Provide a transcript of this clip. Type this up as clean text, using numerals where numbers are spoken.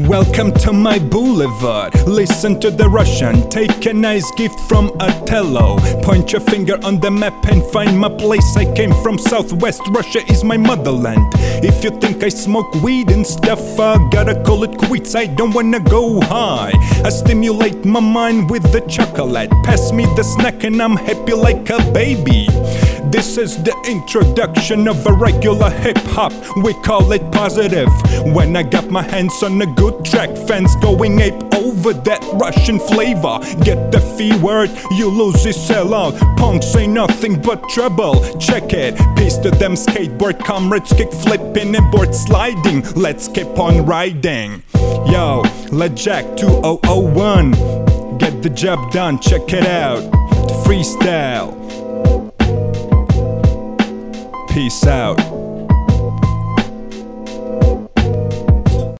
Welcome to my boulevard. Listen to the Russian. Take a nice gift from Othello. Point your finger on the map and find my place. I came from Southwest Russia, is my motherland. If you think I smoke weed and stuff, I gotta call it quits. I don't wanna go high. I stimulate my mind with the chocolate. Pass me the snack and I'm happy like a baby. This is the introduction of a regular hip-hop. We call it positive. When I got my hands on a good track, fans going ape over that Russian flavor. Get the V word, you lose it, sell out. Punks ain't nothing but trouble. Check it. Peace to them skateboard comrades, kick flipping and board sliding. Let's keep on riding. Yo, LeJack 2001. Get the job done, check it out. Freestyle. Peace out.